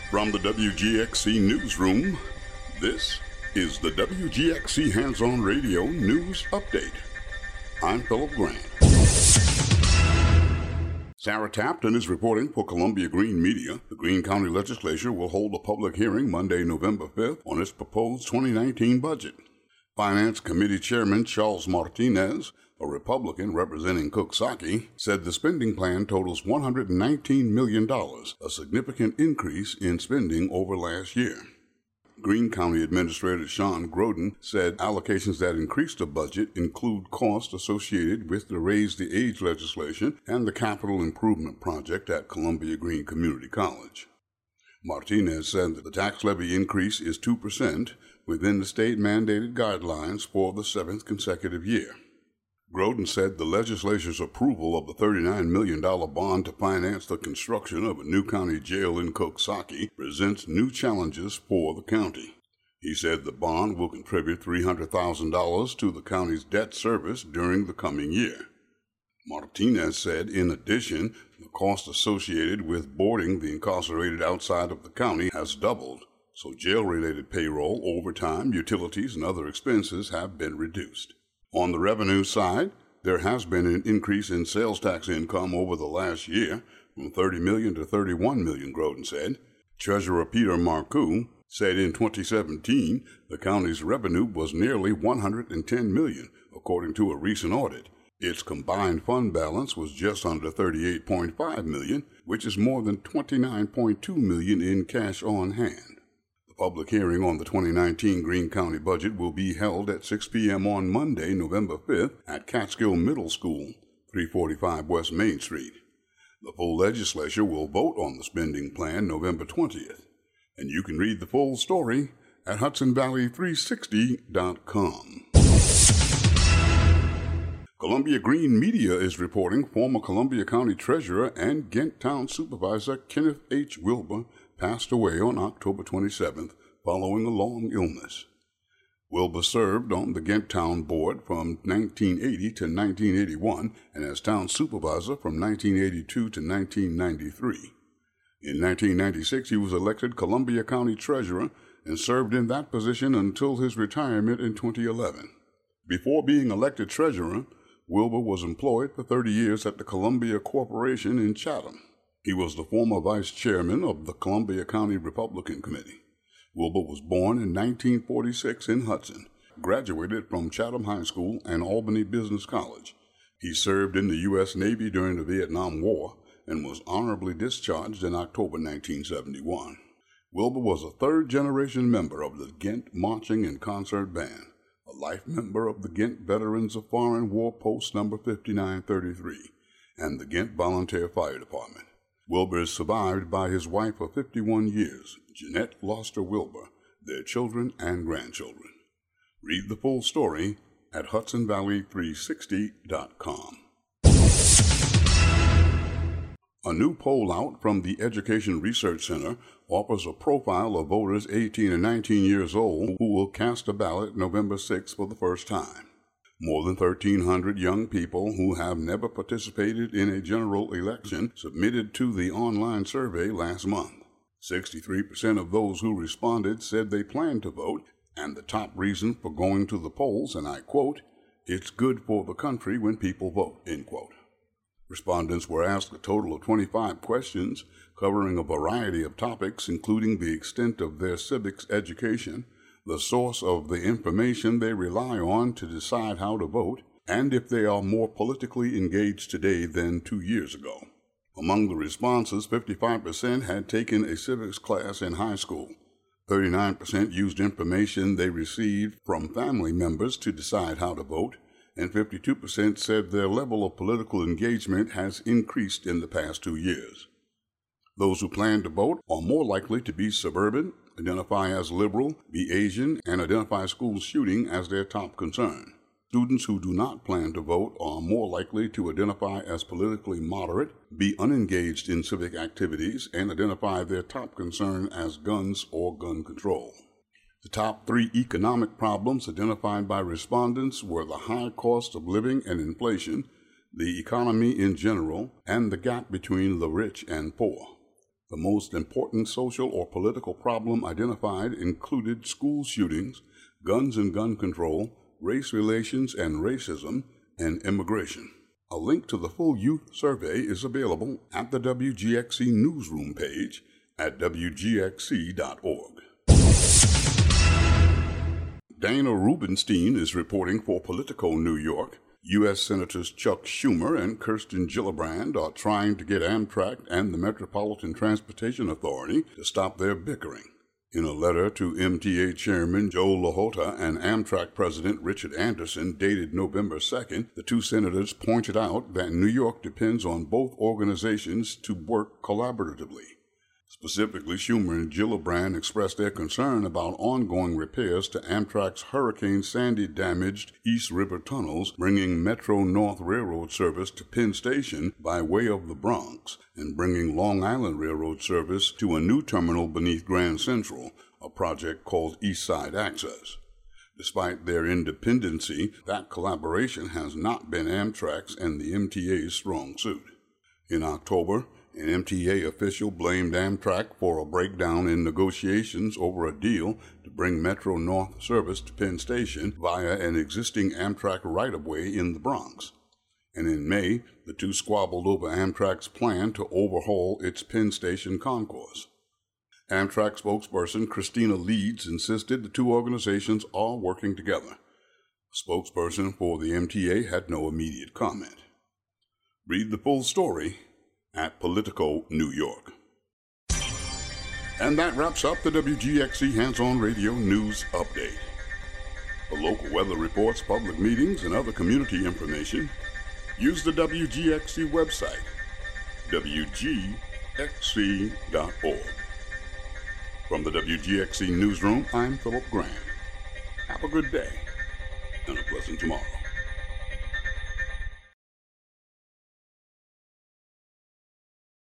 From the WGXC Newsroom, this is the WGXC Hands-On Radio News Update. I'm Philip Grant. Sarah Tapton is reporting for Columbia Green Media. The Greene County Legislature will hold a public hearing Monday, November 5th on its proposed 2019 budget. Finance Committee Chairman Charles Martinez, a Republican representing Coxsackie, said the spending plan totals $119 million, a significant increase in spending over last year. Greene County Administrator Sean Groden said allocations that increase the budget include costs associated with the Raise the Age legislation and the capital improvement project at Columbia Green Community College. Martinez said that the tax levy increase is 2% within the state-mandated guidelines for the seventh consecutive year. Groden said the legislature's approval of the $39 million bond to finance the construction of a new county jail in Coxsackie presents new challenges for the county. He said the bond will contribute $300,000 to the county's debt service during the coming year. Martinez said, in addition, the cost associated with boarding the incarcerated outside of the county has doubled, so jail-related payroll, overtime, utilities, and other expenses have been reduced. On the revenue side, there has been an increase in sales tax income over the last year, from $30 million to $31 million, Groden said. Treasurer Peter Marcoux said in 2017 the county's revenue was nearly $110 million, according to a recent audit. Its combined fund balance was just under $38.5 million, which is more than $29.2 million in cash on hand. Public hearing on the 2019 Greene County budget will be held at 6 p.m. on Monday, November 5th at Catskill Middle School, 345 West Main Street. The full legislature will vote on the spending plan November 20th, and you can read the full story at HudsonValley360.com. Columbia Green Media is reporting former Columbia County Treasurer and Ghent Town Supervisor Kenneth H. Wilbur passed away on October 27th following a long illness. Wilbur served on the Ghent Town Board from 1980 to 1981 and as town supervisor from 1982 to 1993. In 1996, he was elected Columbia County Treasurer and served in that position until his retirement in 2011. Before being elected Treasurer, Wilbur was employed for 30 years at the Columbia Corporation in Chatham. He was the former vice chairman of the Columbia County Republican Committee. Wilbur was born in 1946 in Hudson, graduated from Chatham High School and Albany Business College. He served in the U.S. Navy during the Vietnam War and was honorably discharged in October 1971. Wilbur was a third-generation member of the Ghent Marching and Concert Band, a life member of the Ghent Veterans of Foreign War Post No. 5933, and the Ghent Volunteer Fire Department. Wilbur is survived by his wife of 51 years, Jeanette Loster Wilbur, their children and grandchildren. Read the full story at HudsonValley360.com. A new poll out from the Education Research Center offers a profile of voters 18 and 19 years old who will cast a ballot November 6 for the first time. More than 1,300 young people who have never participated in a general election submitted to the online survey last month. 63% of those who responded said they plan to vote, and the top reason for going to the polls, and I quote, "It's good for the country when people vote," end quote. Respondents were asked a total of 25 questions covering a variety of topics, including the extent of their civics education, the source of the information they rely on to decide how to vote, and if they are more politically engaged today than 2 years ago. Among the responses, 55% had taken a civics class in high school. 39% used information they received from family members to decide how to vote, and 52% said their level of political engagement has increased in the past 2 years. Those who plan to vote are more likely to be suburban, identify as liberal, be Asian, and identify school shooting as their top concern. Students who do not plan to vote are more likely to identify as politically moderate, be unengaged in civic activities, and identify their top concern as guns or gun control. The top 3 economic problems identified by respondents were the high cost of living and inflation, the economy in general, and the gap between the rich and poor. The most important social or political problem identified included school shootings, guns and gun control, race relations and racism, and immigration. A link to the full youth survey is available at the WGXC newsroom page at wgxc.org. Dana Rubenstein is reporting for Politico New York. U.S. Senators Chuck Schumer and Kirsten Gillibrand are trying to get Amtrak and the Metropolitan Transportation Authority to stop their bickering. In a letter to MTA Chairman Joe Lahota and Amtrak President Richard Anderson dated November 2nd, the two senators pointed out that New York depends on both organizations to work collaboratively. Specifically, Schumer and Gillibrand expressed their concern about ongoing repairs to Amtrak's Hurricane Sandy damaged East River tunnels, bringing Metro-North Railroad service to Penn Station by way of the Bronx, and bringing Long Island Railroad service to a new terminal beneath Grand Central, a project called East Side Access. Despite their independency, that collaboration has not been Amtrak's and the MTA's strong suit. In October, an MTA official blamed Amtrak for a breakdown in negotiations over a deal to bring Metro-North service to Penn Station via an existing Amtrak right-of-way in the Bronx. And in May, the two squabbled over Amtrak's plan to overhaul its Penn Station concourse. Amtrak spokesperson Christina Leeds insisted the two organizations are working together. A spokesperson for the MTA had no immediate comment. Read the full story at Politico New York. And that wraps up the WGXC Hands-On Radio News Update. For local weather reports, public meetings, and other community information, use the WGXC website, wgxc.org. From the WGXC Newsroom, I'm Philip Grant. Have a good day and a pleasant tomorrow.